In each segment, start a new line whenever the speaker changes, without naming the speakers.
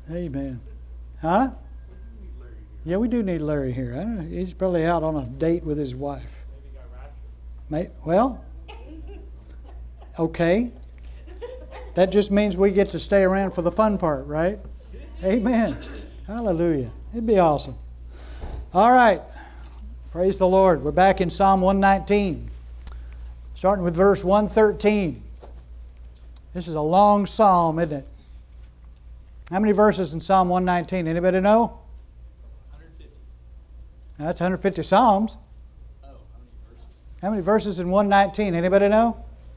Amen. Huh? Yeah, we do need Larry here. I don't know. He's probably out on a date with his wife. Well, okay. That just means we get to stay around for the fun part, right? Amen. Hallelujah. It'd be awesome. All right. Praise the Lord. We're back in Psalm 119, starting with verse 113. This is a long psalm, isn't it? How many verses in Psalm 119? Anybody know?
150.
Now, that's 150 psalms.
Oh, how many verses?
How many verses in 119? Anybody know?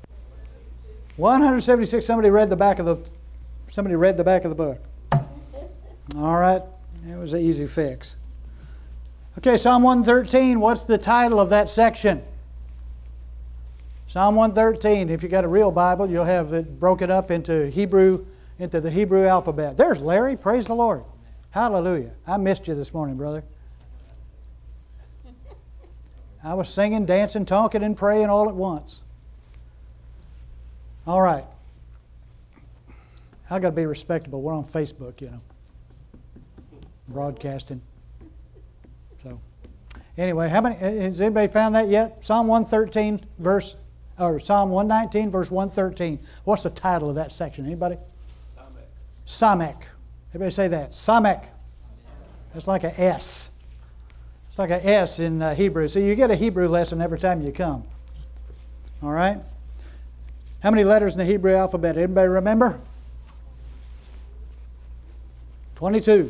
176. Somebody read the back of the book. All right. It was an easy fix. Okay, Psalm 113. What's the title of that section? Psalm 113. If you got a real Bible, you'll have it broken up into the Hebrew alphabet. There's Larry. Praise the Lord. Hallelujah. I missed you this morning, brother. I was singing, dancing, talking, and praying all at once. All right. I got to be respectable. We're on Facebook, you know, broadcasting. So, anyway, has anybody found that yet? Psalm 119, verse 113. What's the title of that section? Anybody? Samek. Everybody say that. Samek. That's like an S. It's like an S in Hebrew. So you get a Hebrew lesson every time you come. All right? How many letters in the Hebrew alphabet? Anybody remember? 22.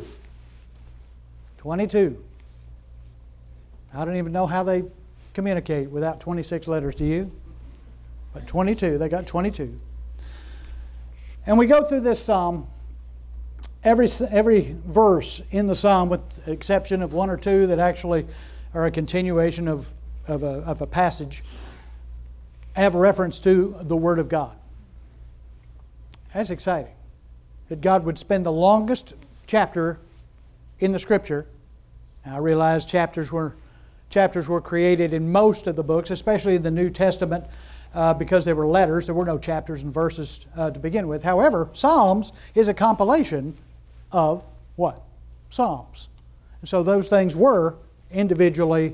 22. I don't even know how they communicate without 26 letters. Do you? But 22. They got 22. And we go through this psalm. Every verse in the psalm, with the exception of one or two that actually are a continuation of a passage, have a reference to the Word of God. That's exciting. That God would spend the longest chapter in the Scripture. Now, I realize chapters were created in most of the books, especially in the New Testament, because they were letters. There were no chapters and verses to begin with. However, Psalms is a compilation of what? Psalms. And so those things were individually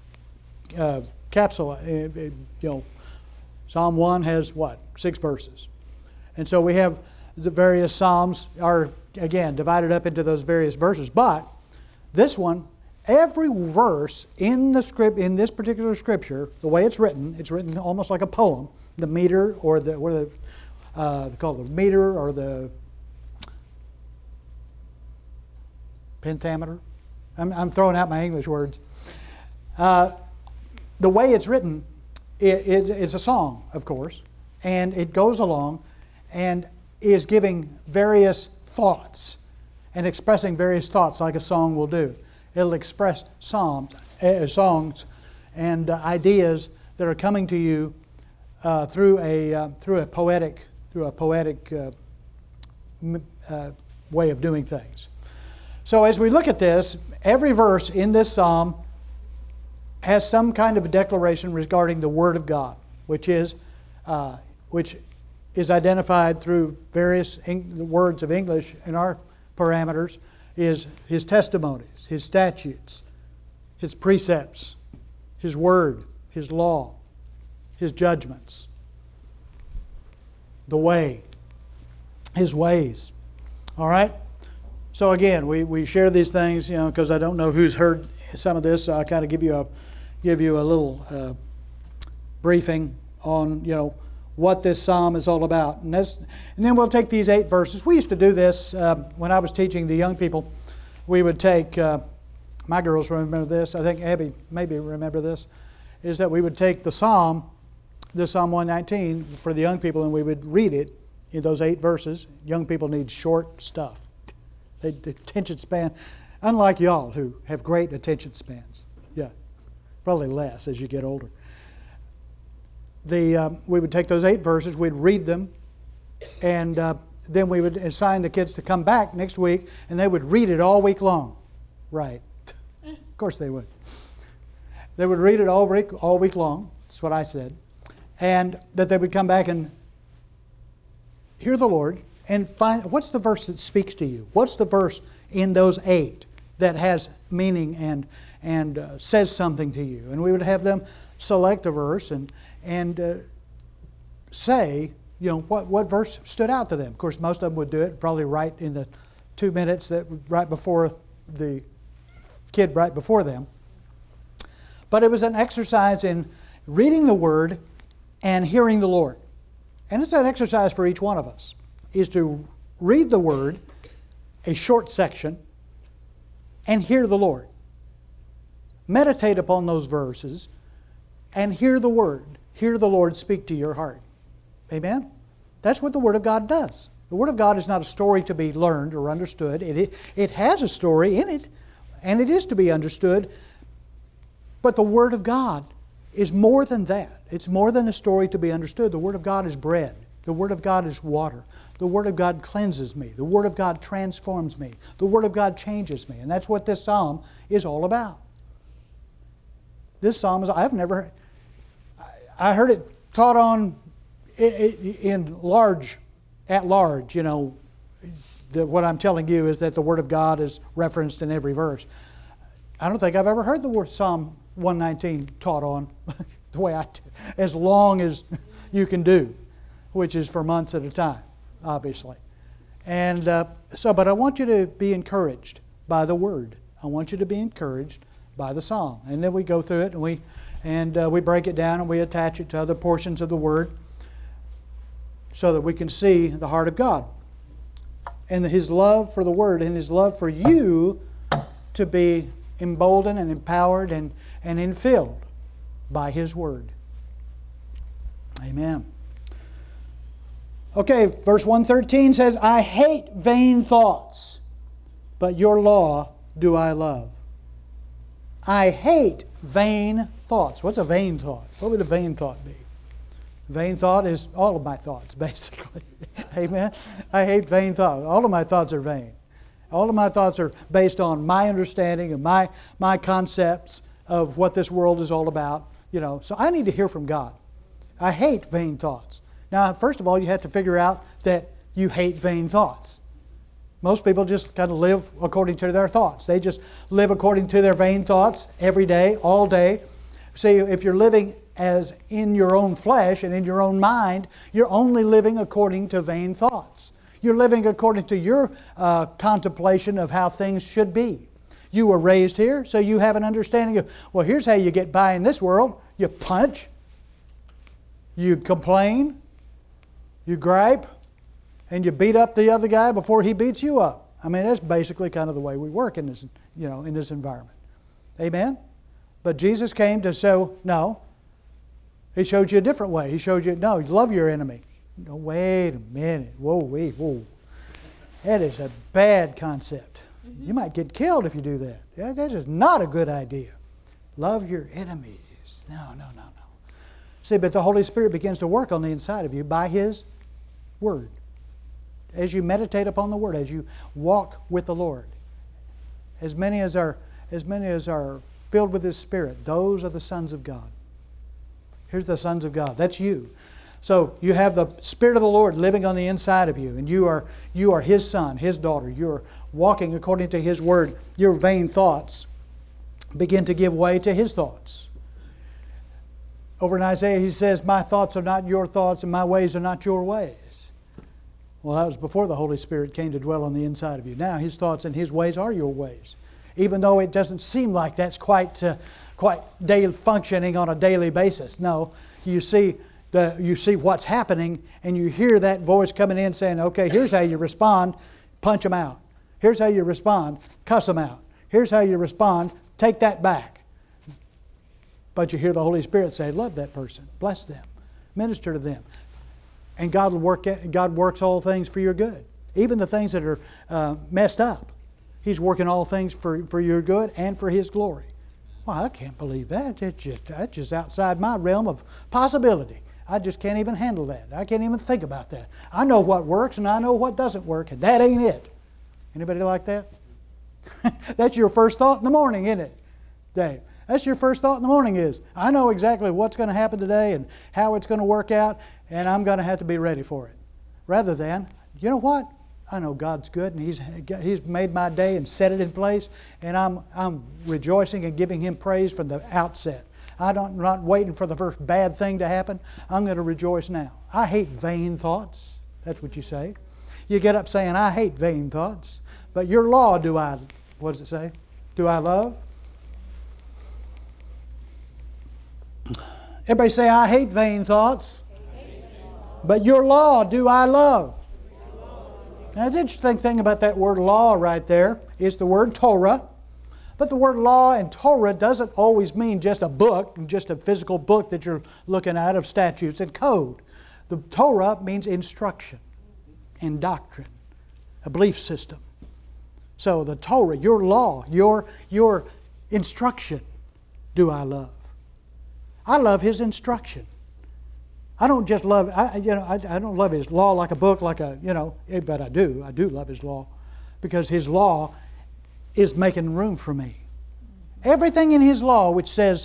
capsulated. Psalm 1 has what? 6 verses. And so we have the various Psalms are, again, divided up into those various verses. But this one, every verse in this particular Scripture, the way it's written almost like a poem. The meter, or they call it the meter, or the pentameter. I'm throwing out my English words. The way it's written, it's a song, of course, and it goes along and is giving various thoughts and expressing various thoughts like a song will do. It'll express songs and ideas that are coming to you through a poetic way of doing things. So as we look at this, every verse in this psalm has some kind of a declaration regarding the Word of God, which is identified through various words of English in our parameters, is His testimonies, His statutes, His precepts, His Word, His law, His judgments, the way, His ways. All right? So again, we share these things, because I don't know who's heard some of this, so I kind of give you a little briefing on, what this psalm is all about. And then we'll take these 8 verses. We used to do this when I was teaching the young people. We would take, my girls remember this, I think Abby maybe remember this, is that we would take the Psalm 119 for the young people, and we would read it in those 8 verses. Young people need short stuff. The attention span, unlike y'all who have great attention spans. Yeah, probably less as you get older. We would take those 8 verses, we'd read them, and then we would assign the kids to come back next week, and they would read it all week long. Right. Of course they would. They would read it all week long. That's what I said. And that they would come back and hear the Lord and find what's the verse that speaks to you. What's the verse in those 8 that has meaning and says something to you? And we would have them select a verse and say, what verse stood out to them. Of course, most of them would do it probably right in the 2 minutes that right before the kid right before them. But it was an exercise in reading the Word and hearing the Lord. And it's an exercise for each one of us, is to read the Word, a short section, and hear the Lord. Meditate upon those verses and hear the Word. Hear the Lord speak to your heart. Amen? That's what the Word of God does. The Word of God is not a story to be learned or understood. It has a story in it, and it is to be understood. But the Word of God is more than that. It's more than a story to be understood. The Word of God is bread. The Word of God is water. The Word of God cleanses me. The Word of God transforms me. The Word of God changes me. And that's what this psalm is all about. This psalm is, I heard it taught on at large, what I'm telling you is that the Word of God is referenced in every verse. I don't think I've ever heard the word Psalm 119 taught on the way as long as you can do, which is for months at a time, obviously. And but I want you to be encouraged by the Word. I want you to be encouraged by the Psalm. And then we go through it and we break it down and we attach it to other portions of the Word so that we can see the heart of God and His love for the Word and His love for you to be emboldened and empowered and infilled by His Word. Amen. Okay, verse 113 says, I hate vain thoughts, but your law do I love. I hate vain thoughts. What's a vain thought? What would a vain thought be? Vain thought is all of my thoughts, basically. Amen? I hate vain thoughts. All of my thoughts are vain. All of my thoughts are based on my understanding and my concepts of what this world is all about. So I need to hear from God. I hate vain thoughts. Now, first of all, you have to figure out that you hate vain thoughts. Most people just kind of live according to their thoughts. They just live according to their vain thoughts every day, all day. See, if you're living as in your own flesh and in your own mind, you're only living according to vain thoughts. You're living according to your contemplation of how things should be. You were raised here, so you have an understanding of, well, here's how you get by in this world. You punch, you complain, you gripe, and you beat up the other guy before he beats you up. I mean, that's basically kind of the way we work in this, in this environment. Amen? But Jesus came to show, no. He showed you a different way. He showed you, no, love your enemy. No, wait a minute. Whoa. That is a bad concept. You might get killed if you do that. Yeah, that is not a good idea. Love your enemies. No. See, but the Holy Spirit begins to work on the inside of you by His Word. As you meditate upon the Word, as you walk with the Lord. As many as are filled with His Spirit, those are the sons of God. Here's the sons of God. That's you. So you have the Spirit of the Lord living on the inside of you, and you are His son, His daughter. You're walking according to His Word. Your vain thoughts begin to give way to His thoughts. Over in Isaiah, He says, my thoughts are not your thoughts, and my ways are not your ways. Well, that was before the Holy Spirit came to dwell on the inside of you. Now His thoughts and His ways are your ways. Even though it doesn't seem like that's quite daily functioning on a daily basis. No, you see what's happening, and you hear that voice coming in saying, okay, here's how you respond, punch them out. Here's how you respond, cuss them out. Here's how you respond, take that back. But you hear the Holy Spirit say, love that person, bless them, minister to them. And God works all things for your good. Even the things that are messed up. He's working all things for your good and for His glory. Well, I can't believe that. That's just outside my realm of possibility. I just can't even handle that. I can't even think about that. I know what works and I know what doesn't work, and that ain't it. Anybody like that? That's your first thought in the morning, isn't it, Dave? That's your first thought in the morning is, I know exactly what's going to happen today and how it's going to work out, and I'm going to have to be ready for it. Rather than, you know what? I know God's good, and He's made my day and set it in place, and I'm rejoicing and giving Him praise from the outset. I'm not waiting for the first bad thing to happen. I'm going to rejoice now. I hate vain thoughts. That's what you say. You get up saying, I hate vain thoughts. But your law what does it say? Do I love? Everybody say, I hate vain thoughts. But your law do I love. Now, the interesting thing about that word law right there is the word Torah. But the word law and Torah doesn't always mean just a book, just a physical book that you're looking at of statutes and code. The Torah means instruction and doctrine, a belief system. So the Torah, your law, your instruction, do I love. I love His instruction. I don't just love, I don't love His law like a book, but I do love His law, because His law is making room for me. Everything in His law which says,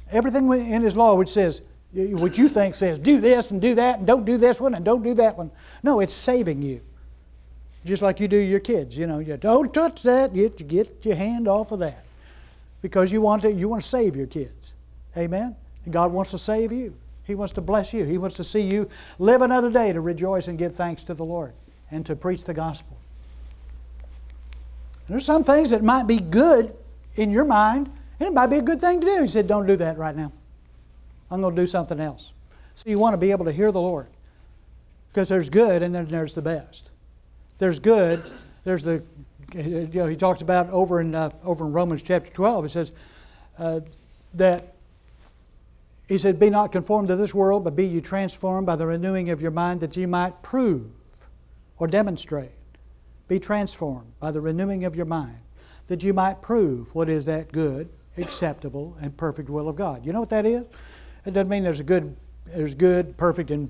what you think says, do this and do that and don't do this one and don't do that one. No, it's saving you. Just like you do your kids. You don't touch that. You get your hand off of that. Because you want to save your kids. Amen? And God wants to save you. He wants to bless you. He wants to see you live another day to rejoice and give thanks to the Lord and to preach the gospel. There's some things that might be good in your mind, and it might be a good thing to do. He said, don't do that right now. I'm going to do something else. So you want to be able to hear the Lord. Because there's good and then there's the best. There's good. There's he talks about over in Romans chapter 12, it says that he said, be not conformed to this world, but be ye transformed by the renewing of your mind, that ye might prove or demonstrate. Be transformed by the renewing of your mind, that you might prove what is that good, acceptable, and perfect will of God. You know what that is? It doesn't mean there's good, perfect, and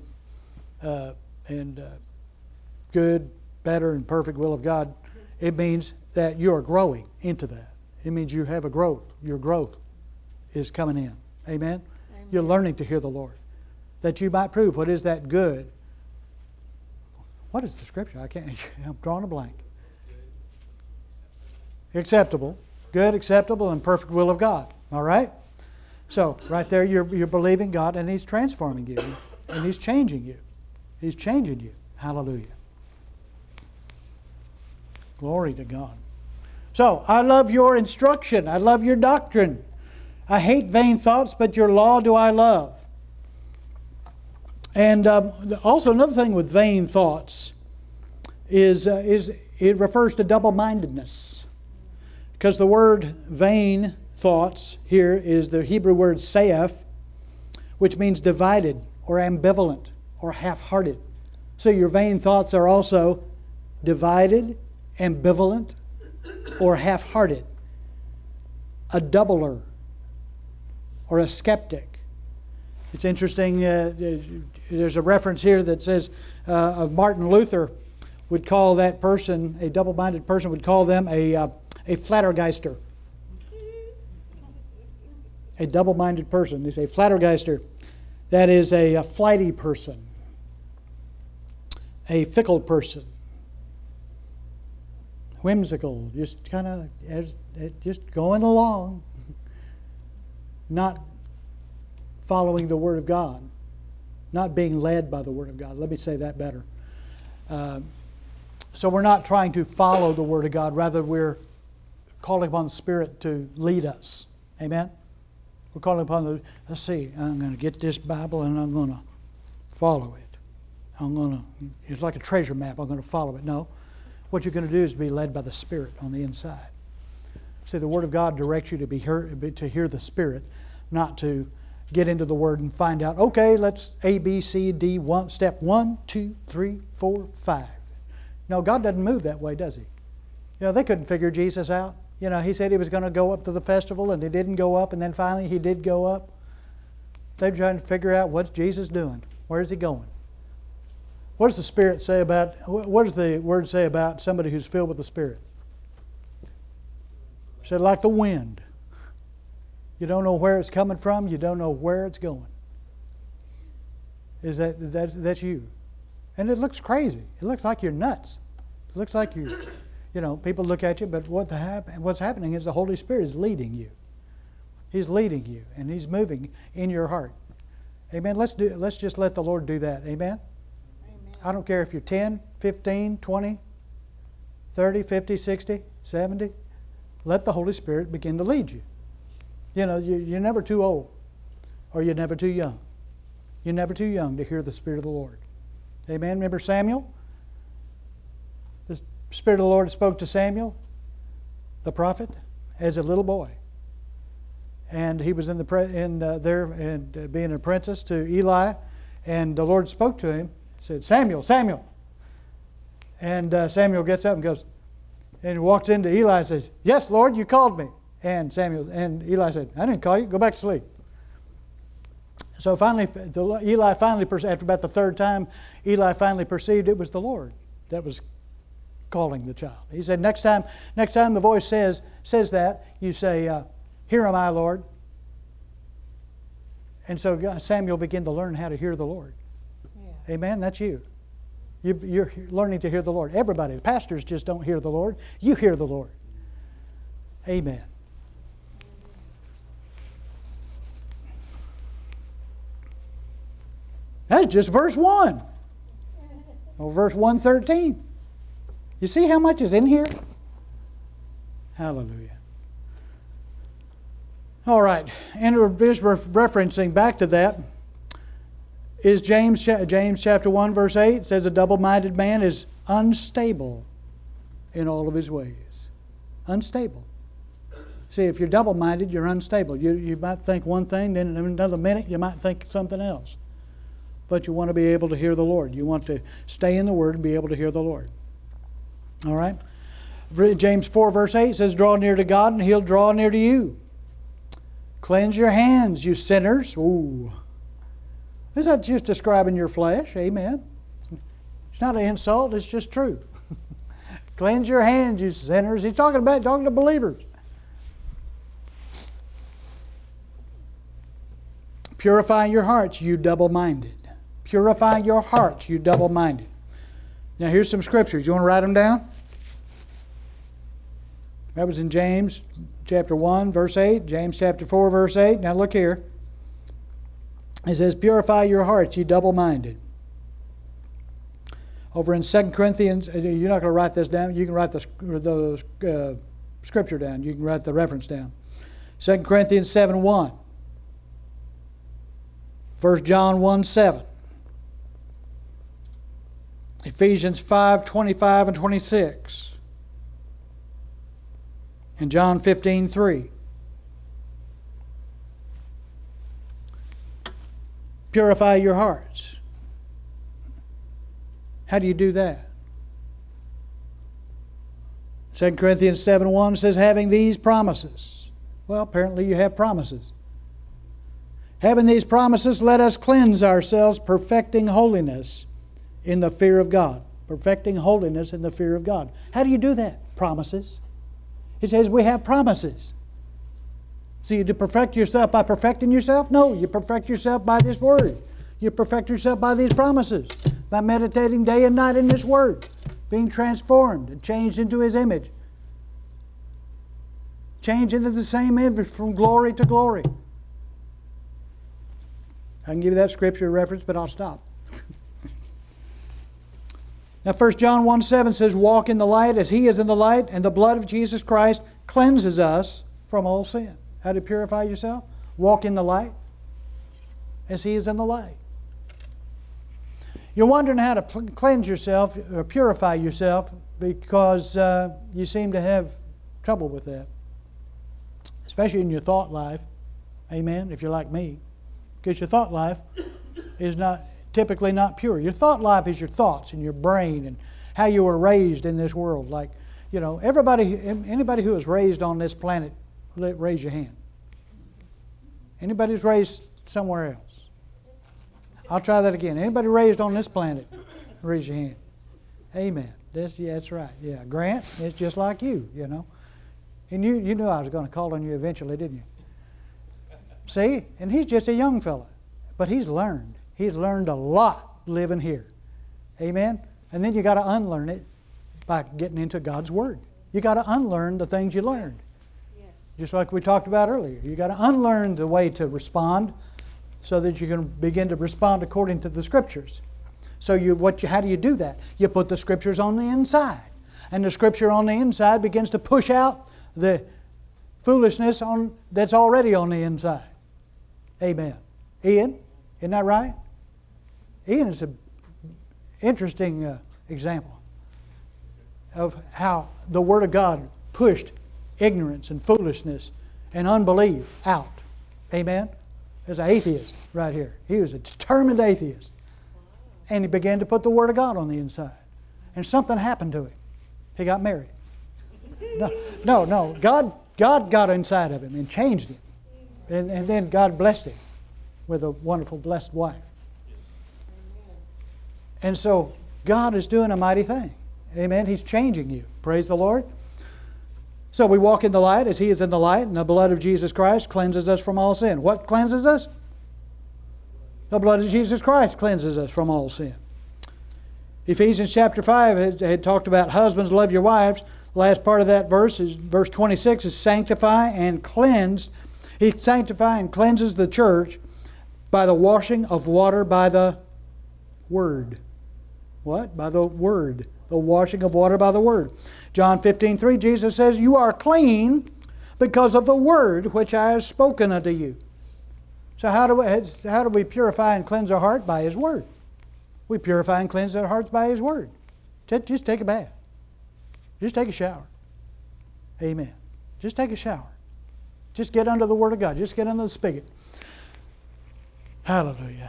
good, better, and perfect will of God. It means that you are growing into that. It means you have a growth. Your growth is coming in. Amen? You're learning to hear the Lord. That you might prove what is that good. What is the scripture? I'm drawing a blank. Acceptable. Good, acceptable, and perfect will of God. All right? So, right there you're believing God, and He's transforming you. And He's changing you. He's changing you. Hallelujah. Glory to God. So, I love your instruction. I love your doctrine. I hate vain thoughts, but your law do I love. And also another thing with vain thoughts is it refers to double-mindedness. Because the word vain thoughts here is the Hebrew word saif, which means divided or ambivalent or half-hearted. So your vain thoughts are also divided, ambivalent, or half-hearted. A doubler or a skeptic. It's interesting, there's a reference here that says of Martin Luther would call that person, a double-minded person, would call them a flattergeister. A double-minded person. They say flattergeister. That is a flighty person. A fickle person. Whimsical. Just kind of just going along. Not following the Word of God. Not being led by the Word of God. Let me say that better. So we're not trying to follow the Word of God. Rather, we're calling upon the Spirit to lead us. Amen? We're calling upon let's see, I'm going to get this Bible and I'm going to follow it. It's like a treasure map. I'm going to follow it. No. What you're going to do is be led by the Spirit on the inside. See, the Word of God directs you to hear the Spirit, not to get into the Word and find out, okay, let's A, B, C, D, step 1, 2, 3, 4, 5. No, God doesn't move that way, does He? They couldn't figure Jesus out. He said He was going to go up to the festival and He didn't go up, and then finally He did go up. They're trying to figure out, what's Jesus doing? Where's He going? What does the Spirit say about, what does the Word say about somebody who's filled with the Spirit? It said like the wind. You don't know where it's coming from. You don't know where it's going. Is that you? And it looks crazy. It looks like you're nuts. It looks like people look at you, but what's happening is the Holy Spirit is leading you. He's leading you, and He's moving in your heart. Amen. Let's just let the Lord do that. Amen.
Amen.
I don't care if you're 10, 15, 20, 30, 50, 60, 70. Let the Holy Spirit begin to lead you. You're never too old, or you're never too young. You're never too young to hear the Spirit of the Lord. Amen. Remember Samuel? The Spirit of the Lord spoke to Samuel, the prophet, as a little boy. And he was being an apprentice to Eli, and the Lord spoke to him, said, "Samuel, Samuel." And Samuel gets up and goes, and he walks into Eli and says, "Yes, Lord, you called me." And Eli said, "I didn't call you. Go back to sleep." So finally, after about the third time, Eli finally perceived it was the Lord that was calling the child. He said, next time the voice says that, you say, "Here am I, Lord." And so Samuel began to learn how to hear the Lord. Yeah. Amen? That's you. You're learning to hear the Lord. Everybody, pastors just don't hear the Lord. You hear the Lord. Amen. That's just verse 1. Or verse 113. You see how much is in here? Hallelujah. All right. And just referencing back to that is James chapter 1 verse 8. It says a double-minded man is unstable in all of his ways. Unstable. See, if you're double-minded, you're unstable. You might think one thing, then in another minute you might think something else. But you want to be able to hear the Lord. You want to stay in the Word and be able to hear the Lord. All right? James 4 verse 8 says, "Draw near to God and He'll draw near to you. Cleanse your hands, you sinners." Ooh. Is that just describing your flesh? Amen. It's not an insult, it's just true. Cleanse your hands, you sinners. He's talking to believers. Purify your hearts, you double-minded. Purify your hearts, you double-minded. Now here's some scriptures. You want to write them down? That was in James chapter 1, verse 8. James chapter 4, verse 8. Now look here. It says, "Purify your hearts, you double-minded." Over in 2 Corinthians, you're not going to write this down. You can write the scripture down. You can write the reference down. 2 Corinthians 7:1. 1 John 1:7. Ephesians 5:25 and 26. And John 15:3. Purify your hearts. How do you do that? 2 Corinthians 7:1 says, "Having these promises." Well, apparently you have promises. "Having these promises, let us cleanse ourselves, perfecting holiness in the fear of God." Perfecting holiness in the fear of God. How do you do that? Promises. It says we have promises. So you perfect yourself by perfecting yourself? No, you perfect yourself by this Word. You perfect yourself by these promises. By meditating day and night in this Word. Being transformed and changed into His image. Changed into the same image from glory to glory. I can give you that scripture reference, but I'll stop. Now 1 John 1:7 says, "Walk in the light as He is in the light, and the blood of Jesus Christ cleanses us from all sin." How to purify yourself? Walk in the light as He is in the light. You're wondering how to cleanse yourself or purify yourself because you seem to have trouble with that. Especially in your thought life. Amen, if you're like me. Because your thought life is typically not pure. Your thought life is your thoughts and your brain and how you were raised in this world. Like, anybody who was raised on this planet, raise your hand. Anybody who's raised somewhere else? I'll try that again. Anybody raised on this planet, raise your hand. Amen. That's right. Yeah, Grant, it's just like you, And you knew I was going to call on you eventually, didn't you? See? And he's just a young fella. But he's learned. He's learned a lot living here. Amen? And then you got to unlearn it by getting into God's Word. You got to unlearn the things you learned.
Yes.
Just like we talked about earlier. You got to unlearn the way to respond so that you can begin to respond according to the Scriptures. So how do you do that? You put the Scriptures on the inside. And the Scripture on the inside begins to push out the foolishness that's already on the inside. Amen. Ian, isn't that right? Ian is an interesting example of how the Word of God pushed ignorance and foolishness and unbelief out. Amen? There's an atheist right here. He was a determined atheist. And he began to put the Word of God on the inside. And something happened to him. He got married. No. God got inside of him and changed him. And then God blessed him with a wonderful, blessed wife. And so God is doing a mighty thing. Amen. He's changing you. Praise the Lord. So we walk in the light as He is in the light, and the blood of Jesus Christ cleanses us from all sin. What cleanses us? The blood of Jesus Christ cleanses us from all sin. Ephesians chapter 5 had talked about husbands, love your wives. The last part of that verse is verse 26 is sanctify and cleanse. He sanctifies and cleanses the church by the washing of water by the Word. What? By the Word. The washing of water by the Word. John 15:3, Jesus says, you are clean because of the Word which I have spoken unto you. So how do we purify and cleanse our heart? By His Word. We purify and cleanse our hearts by His Word. Just take a bath. Just take a shower. Amen. Just take a shower. Just get under the Word of God. Just get under the spigot. Hallelujah.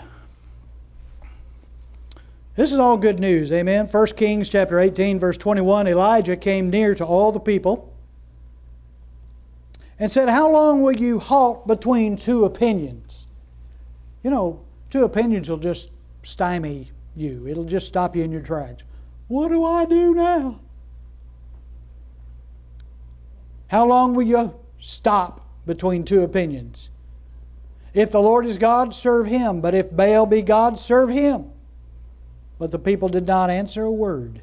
This is all good news. Amen. 1 Kings chapter 18 verse 21, Elijah came near to all the people and said, how long will you halt between two opinions? You know, two opinions will just stymie you. It'll just stop you in your tracks. What do I do now? How long will you stop between two opinions? If the Lord is God, serve Him. But if Baal be God, serve him. But the people did not answer a word.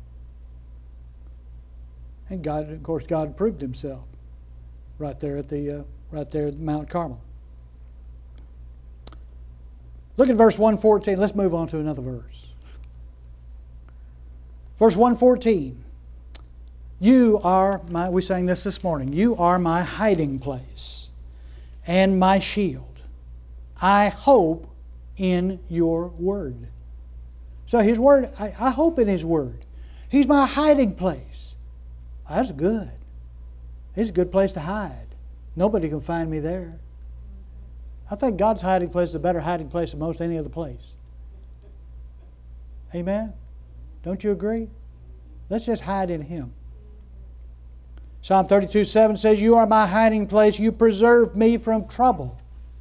And God, of course, God proved Himself right there at Mount Carmel. Look at verse 114. Let's move on to another verse. Verse 114. We sang this morning. You are my hiding place and my shield. I hope in your word. So His Word, I hope in His Word. He's my hiding place. That's good. It's a good place to hide. Nobody can find me there. I think God's hiding place is a better hiding place than most any other place. Amen? Don't you agree? Let's just hide in Him. Psalm 32:7 says, you are my hiding place. You preserve me from trouble.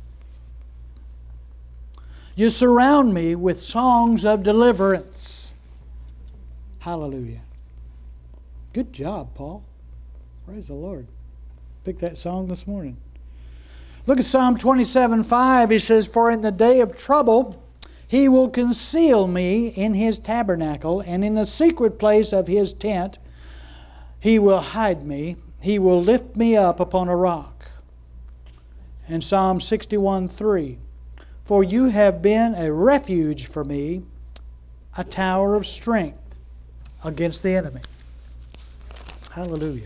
You surround me with songs of deliverance. Hallelujah. Good job, Paul. Praise the Lord. Picked that song this morning. Look at Psalm 27:5. He says, for in the day of trouble He will conceal me in His tabernacle, and in the secret place of His tent He will hide me. He will lift me up upon a rock. And Psalm 61:3. For you have been a refuge for me, a tower of strength against the enemy. Hallelujah.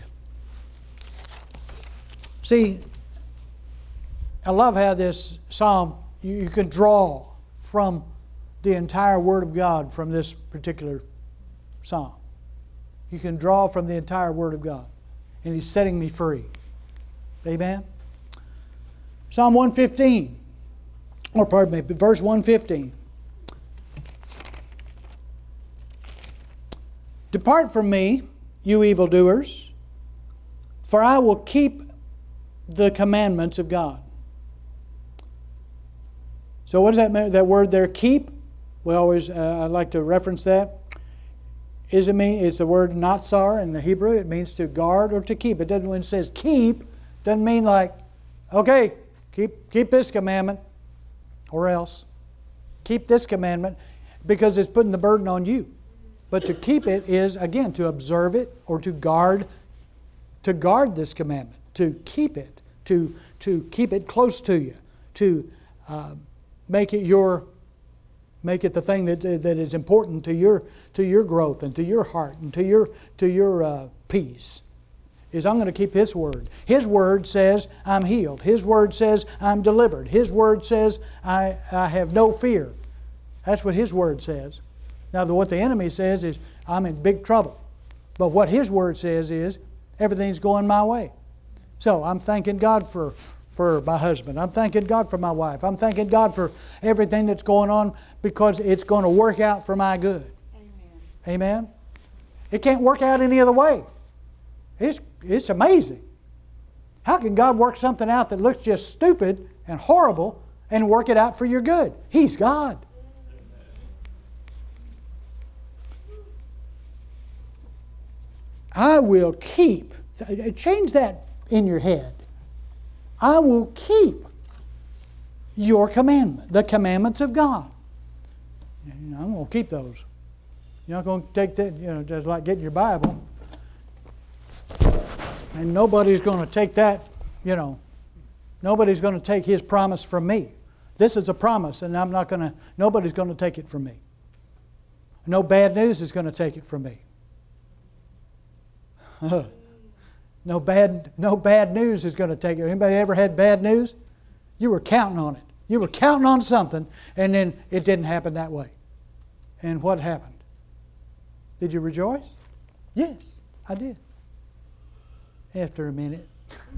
See, I love how this psalm, you can draw from the entire Word of God from this particular psalm. You can draw from the entire Word of God. And He's setting me free. Amen? Psalm 115. Verse 115. Depart from me, you evildoers, for I will keep the commandments of God. So what does that mean? That word there, keep? We always, I like to reference that. It's the word natsar in the Hebrew. It means to guard or to keep. It doesn't, when it says keep, doesn't mean like, okay, keep this commandment or else. Keep this commandment. because it's putting the burden on you. But to keep it is, again, to observe it or to guard this commandment, to keep it, to keep it close to you, to make it the thing that is important to your growth and to your heart and to your peace. Is I'm going to keep His Word. His Word says I'm healed. His Word says I'm delivered. His Word says I have no fear. That's what His Word says. Now, what the enemy says is I'm in big trouble. But what His Word says is everything's going my way. So I'm thanking God for my husband. I'm thanking God for my wife. I'm thanking God for everything that's going on because it's going to work out for my good.
Amen.
Amen? It can't work out any other way. It's amazing. How can God work something out that looks just stupid and horrible and work it out for your good? He's God. I will keep. Change that in your head. I will keep your commandment, the commandments of God. I'm going to keep those. You're not going to take that, just like getting your Bible. And nobody's going to take that, nobody's going to take His promise from me. This is a promise, and nobody's going to take it from me. No bad news is going to take it from me. No bad news is going to take it. Anybody ever had bad news? You were counting on it. You were counting on something, and then it didn't happen that way. And what happened? Did you rejoice? Yes, I did. After a minute.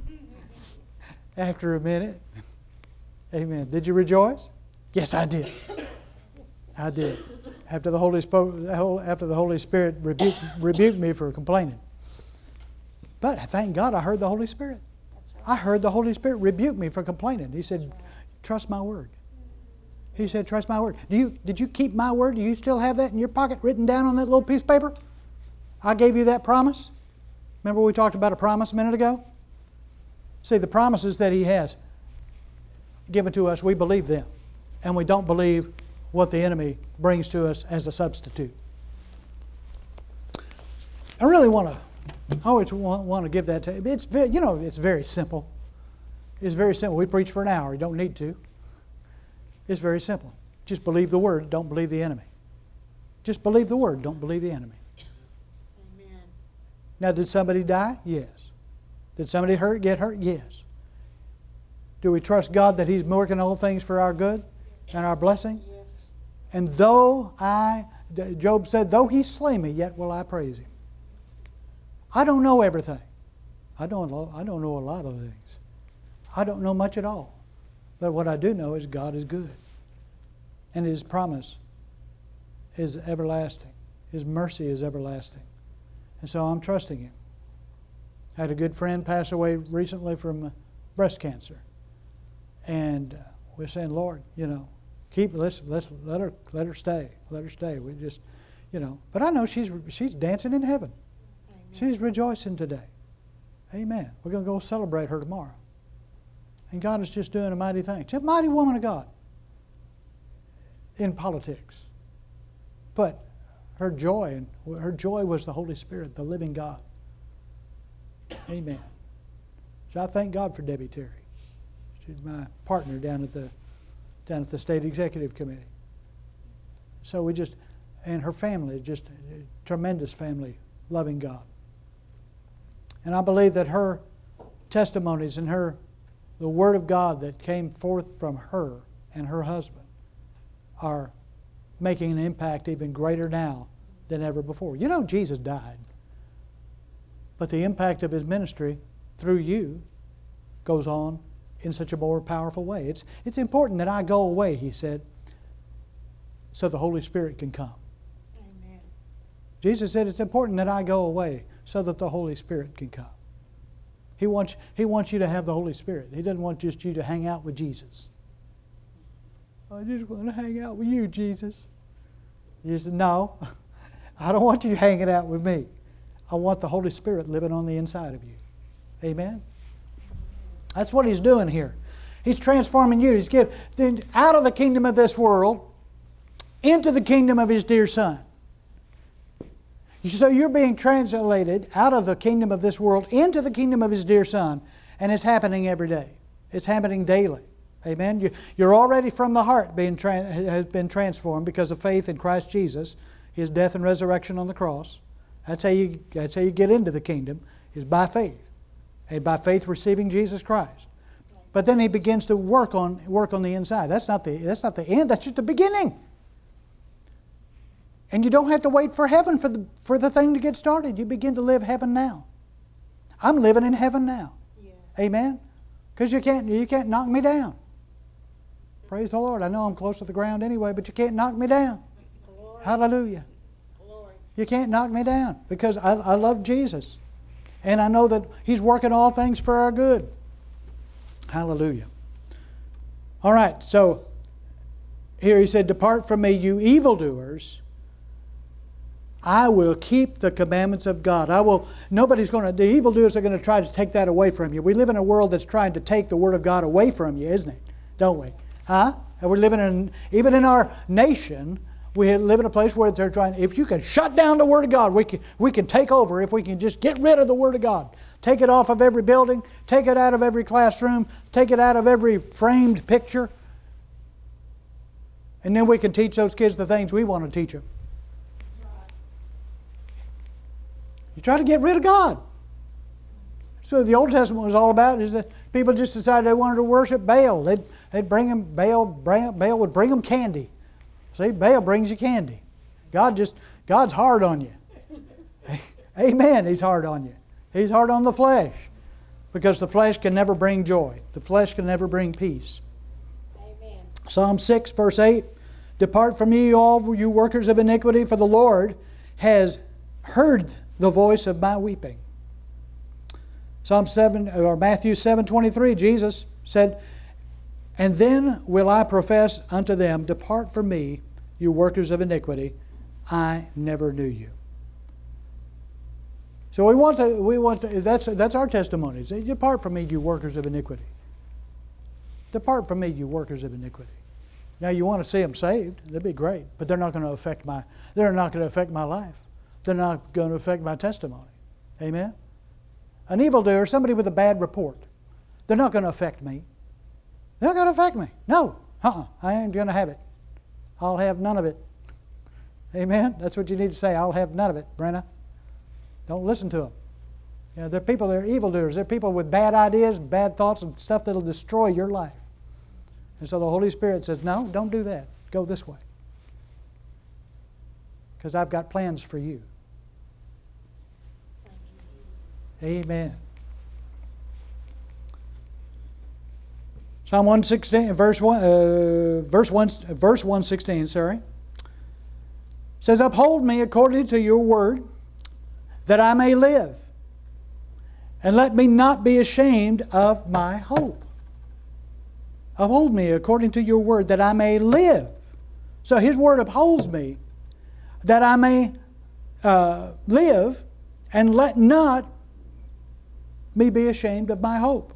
After a minute. Amen. Did you rejoice? Yes, I did. I did. After the Holy Spirit rebuked me for complaining. But thank God I heard the Holy Spirit. I heard the Holy Spirit rebuke me for complaining. He said, trust my word. He said, trust my word. Did you keep my word? Do you still have that in your pocket written down on that little piece of paper? I gave you that promise. Remember we talked about a promise a minute ago? See, the promises that He has given to us, we believe them. And we don't believe what the enemy brings to us as a substitute. I really always want to give that to you. It's very simple. It's very simple. We preach for an hour. You don't need to. It's very simple. Just believe the Word. Don't believe the enemy. Just believe the Word. Don't believe the enemy.
Amen.
Now, did somebody die? Yes. Did somebody get hurt? Yes. Do we trust God that He's working all things for our good and our blessing?
Yes.
And Job said, though He slay me, yet will I praise Him. I don't know everything. I don't know a lot of things. I don't know much at all. But what I do know is God is good. And His promise is everlasting. His mercy is everlasting. And so I'm trusting Him. I had a good friend pass away recently from breast cancer. And we're saying, Lord, let her stay. Let her stay. We just, But I know she's dancing in heaven.
Amen.
She's rejoicing today. Amen. We're going to go celebrate her tomorrow. And God is just doing a mighty thing. She's a mighty woman of God in politics. But her joy was the Holy Spirit, the living God. Amen. So I thank God for Debbie Terry. She's my partner down at the State Executive Committee. So and her family, just a tremendous family, loving God. And I believe that her testimonies and the Word of God that came forth from her and her husband are making an impact even greater now than ever before. Jesus died. But the impact of His ministry through you goes on in such a more powerful way. It's important that I go away, He said, so the Holy Spirit can come.
Amen.
Jesus said it's important that I go away so that the Holy Spirit can come. He wants you to have the Holy Spirit. He doesn't want just you to hang out with Jesus. I just want to hang out with you, Jesus. He said, no, I don't want you hanging out with me. I want the Holy Spirit living on the inside of you. Amen? That's what He's doing here. He's transforming you. He's getting out of the kingdom of this world into the kingdom of His dear Son. So you're being translated out of the kingdom of this world into the kingdom of His dear Son, and it's happening every day. It's happening daily. Amen? You're already from the heart has been transformed because of faith in Christ Jesus, His death and resurrection on the cross. That's how you get into the kingdom, is by faith. And by faith receiving Jesus Christ. But then He begins to work on the inside. That's not the end, that's just the beginning. And you don't have to wait for heaven for the thing to get started. You begin to live heaven now. I'm living in heaven now.
Yes.
Amen? Because you can't knock me down. Praise the Lord. I know I'm close to the ground anyway, but you can't knock me down.
Glory.
Hallelujah.
Glory.
You can't knock me down because I love Jesus. And I know that He's working all things for our good. Hallelujah. All right, so here He said, "Depart from me, you evildoers. I will keep the commandments of God." The evildoers are going to try to take that away from you. We live in a world that's trying to take the Word of God away from you, isn't it? Don't we? Huh? And we're living even in our nation, we live in a place where they're trying, if you can shut down the Word of God, we can take over if we can just get rid of the Word of God. Take it off of every building, take it out of every classroom, take it out of every framed picture. And then we can teach those kids the things we want to teach them. You try to get rid of God. So the Old Testament was all about is that people just decided they wanted to worship Baal. They'd bring him Baal would bring them candy. See, Baal brings you candy. God's hard on you. Amen. He's hard on you. He's hard on the flesh because the flesh can never bring joy. The flesh can never bring peace.
Amen.
Psalm 6 verse 8, "Depart from me, all you workers of iniquity, for the Lord has heard the voice of my weeping." Matthew 7:23, Jesus said, "And then will I profess unto them, Depart from me, you workers of iniquity, I never knew you." So we want to. That's our testimony. Say, "Depart from me, you workers of iniquity. Depart from me, you workers of iniquity." Now you want to see them saved? That'd be great, but they're not going to affect my life. They're not going to affect my testimony. Amen? An evildoer, somebody with a bad report, they're not going to affect me. They're not going to affect me. No. I ain't going to have it. I'll have none of it. Amen? That's what you need to say. I'll have none of it, Brenna. Don't listen to them. You know, they're people that are evildoers. They're people with bad ideas, bad thoughts, and stuff that'll destroy your life. And so the Holy Spirit says, no, don't do that. Go this way. Because I've got plans for you. Amen. Psalm 116, verse 116, says, "Uphold me according to your word, that I may live, and let me not be ashamed of my hope." Uphold me according to your word, that I may live. So His word upholds me, that I may live, and let not me be ashamed of my hope.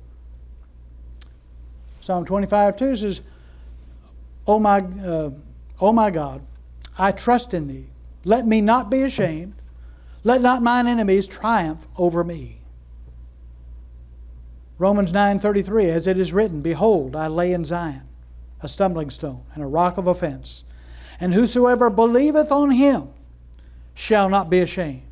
Psalm 25:2 says, "O my God, I trust in Thee. Let me not be ashamed. Let not mine enemies triumph over me." Romans 9:33, "As it is written, Behold, I lay in Zion a stumbling stone and a rock of offense, and whosoever believeth on Him shall not be ashamed."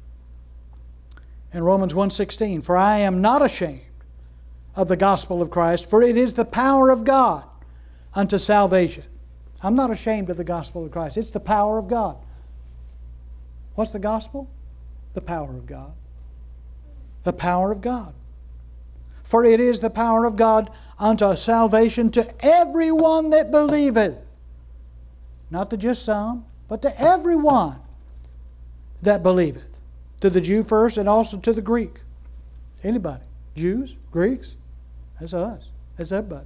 In Romans 1:16, "For I am not ashamed of the gospel of Christ, for it is the power of God unto salvation." I'm not ashamed of the gospel of Christ. It's the power of God. What's the gospel? The power of God. The power of God. "For it is the power of God unto salvation to everyone that believeth." Not to just some, but to everyone that believeth. To the Jew first and also to the Greek. Anybody. Jews, Greeks, that's us. That's everybody.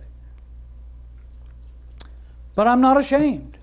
But I'm not ashamed.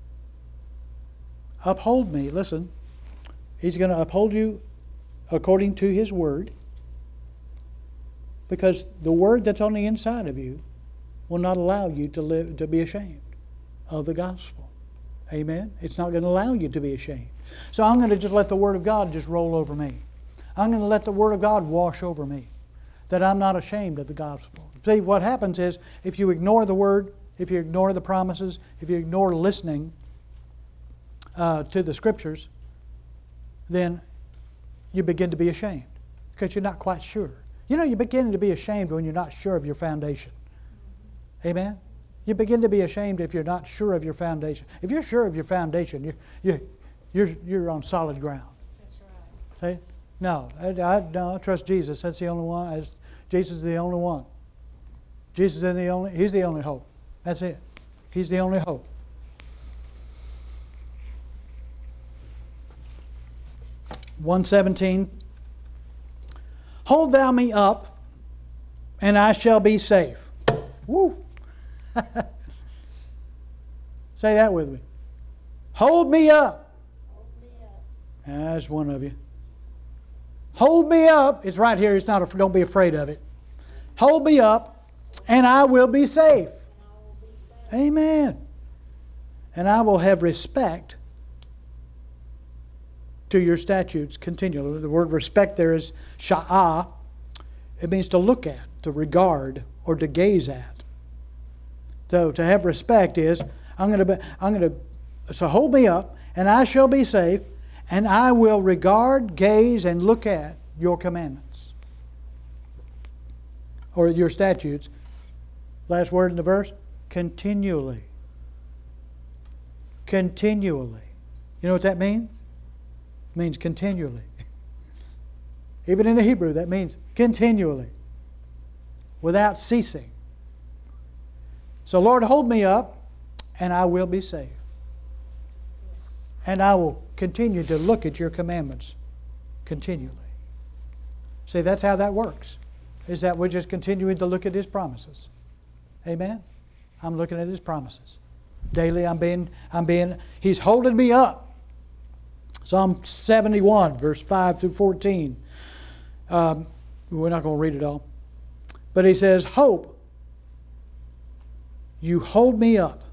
Uphold me. Listen, He's going to uphold you according to His word. Because the word that's on the inside of you will not allow you to be ashamed of the gospel. Amen? It's not going to allow you to be ashamed. So I'm going to just let the Word of God just roll over me. I'm going to let the Word of God wash over me. That I'm not ashamed of the gospel. See, what happens is, if you ignore the Word, if you ignore the promises, if you ignore listening to the Scriptures, then you begin to be ashamed because you're not quite sure. You know, you're beginning to be ashamed when you're not sure of your foundation. Amen? You begin to be ashamed if you're not sure of your foundation. If you're sure of your foundation, you're on solid ground.
That's right.
See? No, I trust Jesus. That's the only one. Jesus is the only one. Jesus is He's the only hope. That's it. He's the only hope. One 1:17. Hold thou me up, and I shall be safe. Woo! Say that with me. Hold me up.
Hold me up.
That's one of you. Hold me up. It's right here. It's not. Don't be afraid of it. Hold me up, and I will be safe.
And I will be saved.
Amen. And I will have respect to your statutes continually. The word respect there is sha'ah. It means to look at, to regard, or to gaze at. So to have respect is, so hold me up, and I shall be safe, and I will regard, gaze, and look at your commandments. Or your statutes. Last word in the verse, continually. Continually. You know what that means? It means continually. Even in the Hebrew, that means continually. Without ceasing. So Lord, hold me up, and I will be safe. And I will continue to look at your commandments continually. See, that's how that works. Is that we're just continuing to look at His promises. Amen? I'm looking at His promises. Daily He's holding me up. Psalm 71, verse 5 through 14. We're not going to read it all. But he says, hope, you hold me up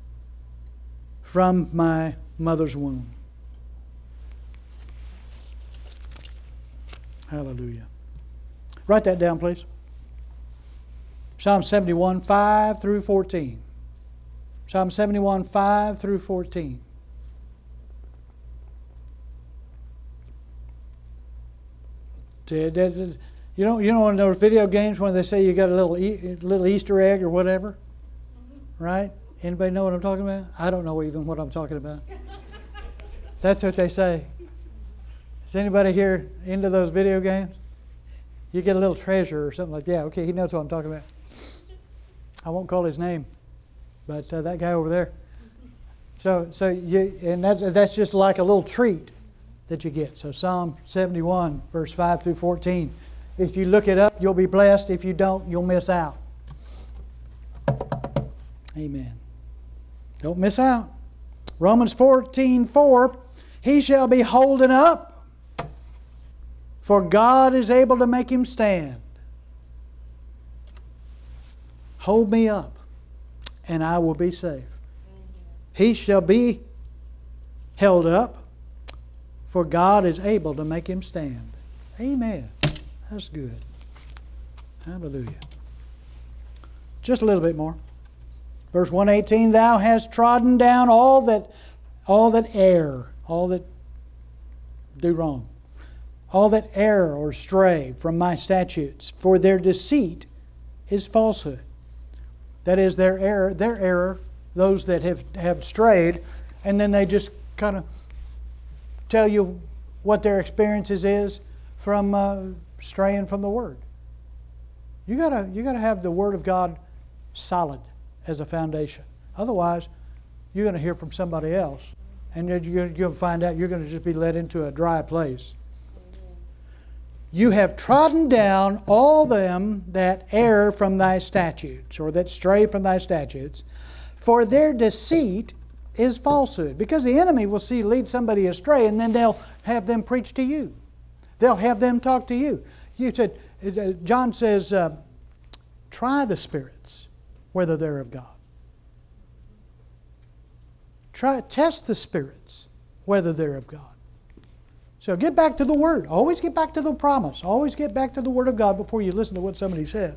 from my mother's womb. Hallelujah. Write that down, please. Psalm 71, 5 through 14. Psalm 71, 5 through 14. You know in those video games when they say you got a little Easter egg or whatever? Right? Anybody know what I'm talking about? I don't know even what I'm talking about. That's what they say. Is anybody here into those video games? You get a little treasure or something like that. Yeah, okay, he knows what I'm talking about. I won't call his name, but that guy over there. That's just like a little treat that you get. So Psalm 71, verse 5 through 14. If you look it up, you'll be blessed. If you don't, you'll miss out. Amen. Don't miss out. Romans 14:4. He shall be holden up, for God is able to make him stand. Hold me up, and I will be safe. He shall be held up, for God is able to make him stand. Amen. That's good. Hallelujah. Just a little bit more. Verse 118, thou hast trodden down all that err, all that do wrong, all that err or stray from my statutes, for their deceit is falsehood. That is their error, those that have strayed, and then they just kind of tell you what their experiences is from straying from the Word. You gotta have the Word of God solid as a foundation. Otherwise, you're going to hear from somebody else, and you're going to find out you're going to just be led into a dry place.
Amen.
You have trodden down all them that err from thy statutes, or that stray from thy statutes, for their deceit is falsehood. Because the enemy will lead somebody astray, and then they'll have them preach to you. They'll have them talk to you. You said, John says, try the spirits, whether they're of God. test the spirits, whether they're of God. So get back to the Word. Always get back to the promise. Always get back to the Word of God before you listen to what somebody says.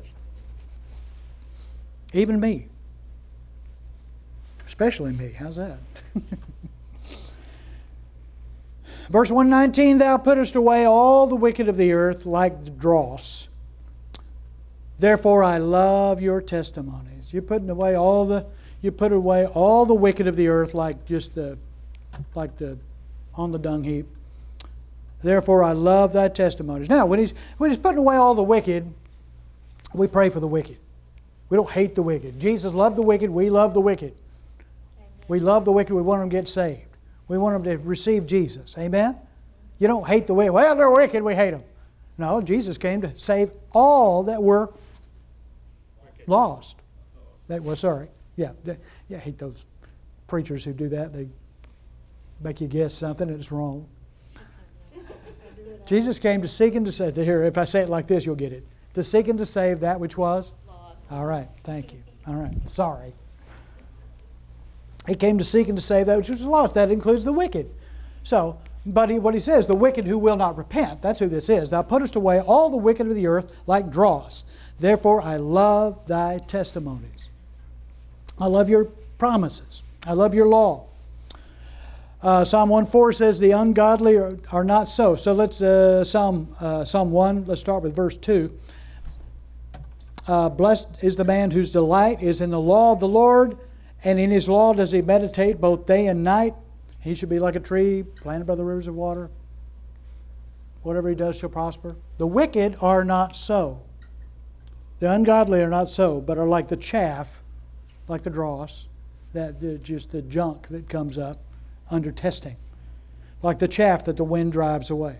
Even me. Especially me. How's that? Verse 119, Thou puttest away all the wicked of the earth like the dross. Therefore I love your testimonies. You put away all the wicked of the earth like on the dung heap. Therefore I love thy testimonies. Now, when he's putting away all the wicked, we pray for the wicked. We don't hate the wicked. Jesus loved the wicked. We love the wicked. We love the wicked. We want them to get saved. We want them to receive Jesus. Amen? You don't hate the wicked. Well, they're wicked. We hate them. No, Jesus came to save all that were lost. I hate those preachers who do that. They make you guess something and it's wrong. Jesus came to seek and to save. Here, if I say it like this, you'll get it. To seek and to save that which was lost. All right, thank you. All right, sorry. He came to seek and to save that which was lost. That includes the wicked. So, but what he says, the wicked who will not repent, that's who this is. Thou puttest away all the wicked of the earth like dross. Therefore I love thy testimonies. I love your promises. I love your law. Psalm 1:4 says the ungodly are not so. So let's, Psalm 1, let's start with verse 2. Blessed is the man whose delight is in the law of the Lord, and in his law does he meditate both day and night. He should be like a tree planted by the rivers of water. Whatever he does shall prosper. The wicked are not so. The ungodly are not so, but are like the chaff, like the dross, just the junk that comes up under testing. Like the chaff that the wind drives away.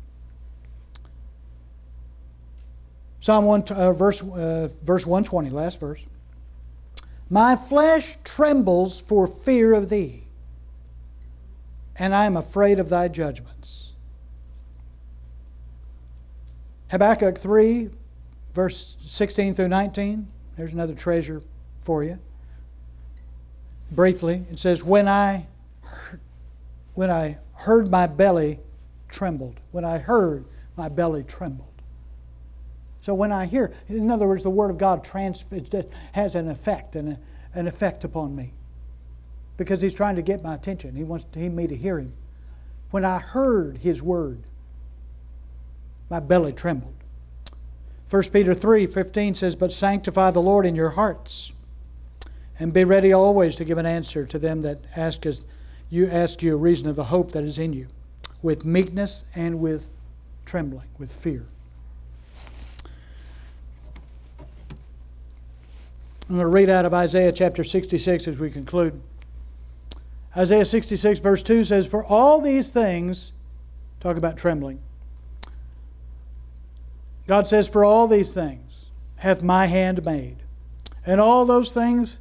Psalm 1, verse 120, last verse. My flesh trembles for fear of thee, and I am afraid of thy judgments. Habakkuk 3, verse 16 through 19. There's another treasure for you. Briefly, it says, When I heard, my belly trembled. When I heard, my belly trembled. So when I hear, in other words, the Word of God has an effect upon me. Because He's trying to get my attention. He wants me to hear Him. When I heard His Word, my belly trembled. 1 Peter 3:15 says, But sanctify the Lord in your hearts, and be ready always to give an answer to them that ask you a reason of the hope that is in you, with meekness and with trembling, with fear. I'm going to read out of Isaiah chapter 66 as we conclude. Isaiah 66 verse 2 says, For all these things, talk about trembling. God says, For all these things hath my hand made, and all those things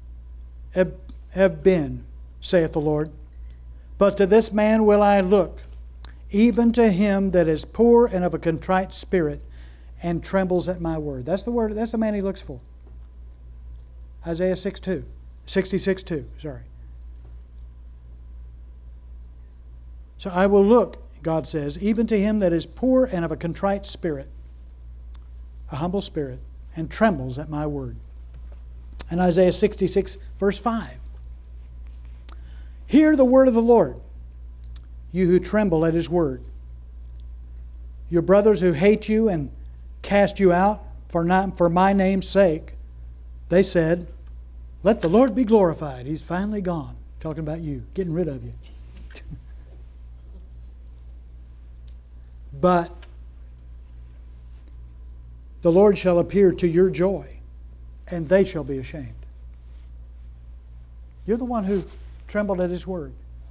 have been, saith the Lord. But to this man will I look, even to him that is poor and of a contrite spirit, and trembles at my word. That's the word. That's the man He looks for. Isaiah 66:2. Sorry. So I will look, God says, even to him that is poor and of a contrite spirit, a humble spirit, and trembles at my word. And Isaiah 66, verse 5. Hear the word of the Lord, you who tremble at His word. Your brothers who hate you and cast you out for my name's sake, they said, Let the Lord be glorified. He's finally gone. Talking about you, getting rid of you. But the Lord shall appear to your joy, and they shall be ashamed. You're the one who trembled at His word.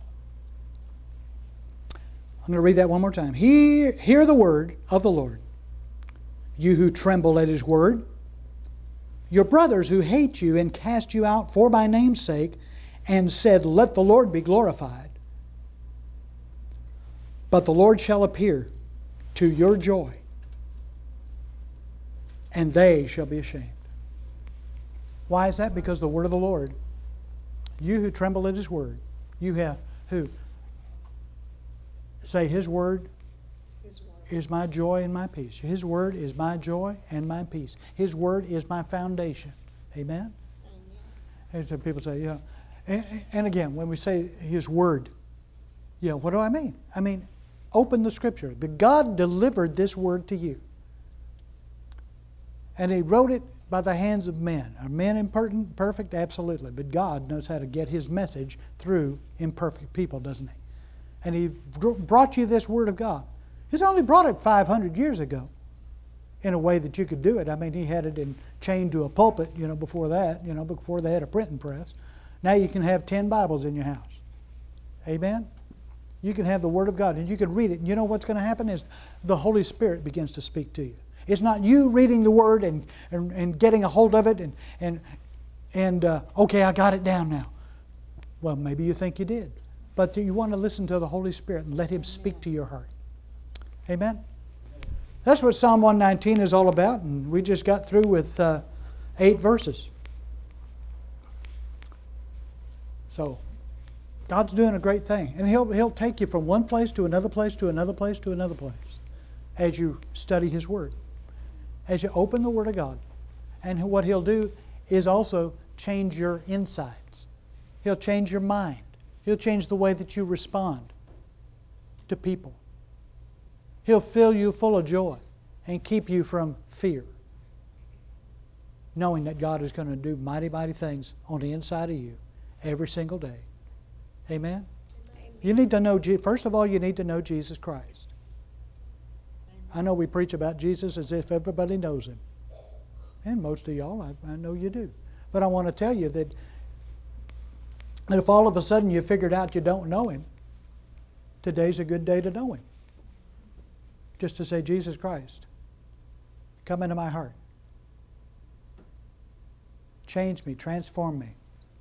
I'm going to read that one more time. Hear the word of the Lord, you who tremble at His word. Your brothers who hate you and cast you out for my name's sake, and said, Let the Lord be glorified. But the Lord shall appear to your joy, and they shall be ashamed. Why is that? Because the word of the Lord, you who tremble at His word, You have who? Say, His Word
His word.
is my joy and my peace. His Word is my joy and my peace. His Word is my foundation. Amen?
Amen.
And so people say, and again, when we say His Word, what do I mean? I mean, open the Scripture. The God delivered this Word to you. And He wrote it by the hands of men. Are men imperfect? Absolutely. But God knows how to get His message through imperfect people, doesn't He? And He brought you this Word of God. He's only brought it 500 years ago in a way that you could do it. I mean, He had it chained to a pulpit, before that, before they had a printing press. Now you can have 10 Bibles in your house. Amen? You can have the Word of God and you can read it. And you know what's going to happen is the Holy Spirit begins to speak to you. It's not you reading the Word and getting a hold of it and okay, I got it down now. Well, maybe you think you did. But you want to listen to the Holy Spirit and let Him speak to your heart. Amen? That's what Psalm 119 is all about, and we just got through with 8 verses. So, God's doing a great thing. And He'll take you from one place to another place to another place to another place as you study His Word. As you open the Word of God. And what He'll do is also change your insides. He'll change your mind. He'll change the way that you respond to people. He'll fill you full of joy and keep you from fear, knowing that God is going to do mighty, mighty things on the inside of you every single day. Amen? You need to know, first of all, you need to know Jesus Christ. I know we preach about Jesus as if everybody knows Him. And most of y'all, I know you do. But I want to tell you that if all of a sudden you figured out you don't know Him, today's a good day to know Him. Just to say, Jesus Christ, come into my heart. Change me, transform me.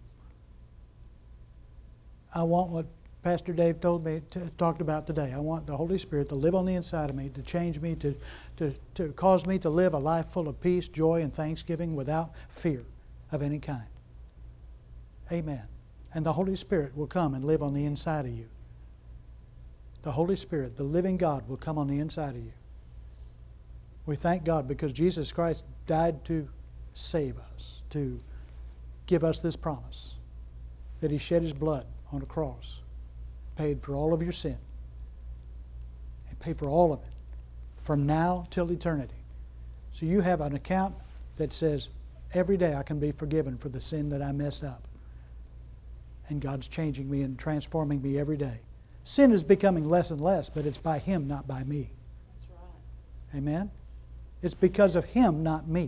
I want what Pastor Dave talked about today. I want the Holy Spirit to live on the inside of me, to change me, to cause me to live a life full of peace, joy, and thanksgiving without fear of any kind. Amen. And the Holy Spirit will come and live on the inside of you. The Holy Spirit, the living God, will come on the inside of you. We thank God because Jesus Christ died to save us, to give us this promise, that He shed His blood on a cross, paid for all of your sin. He paid for all of it, from now till eternity. So you have an account that says, every day I can be forgiven for the sin that I messed up. And God's changing me and transforming me every day. Sin is becoming less and less, but it's by Him, not by me.
That's right.
Amen? It's because of Him, not me.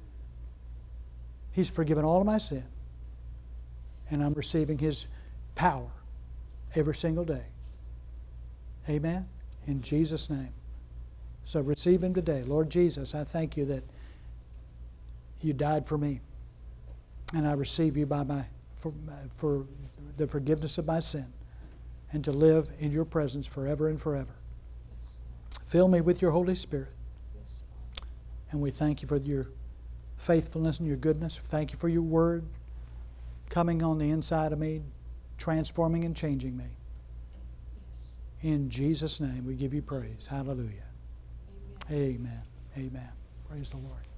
He's forgiven all of my sin. And I'm receiving His power every single day. Amen? In Jesus' name. So receive Him today. Lord Jesus, I thank You that You died for me. And I receive You for the forgiveness of my sin. And to live in Your presence forever and forever. Fill me with Your Holy Spirit. And we thank You for Your faithfulness and Your goodness. Thank You for Your Word coming on the inside of me, transforming and changing me. In Jesus' name we give You praise. Hallelujah. Amen. Amen. Praise the Lord.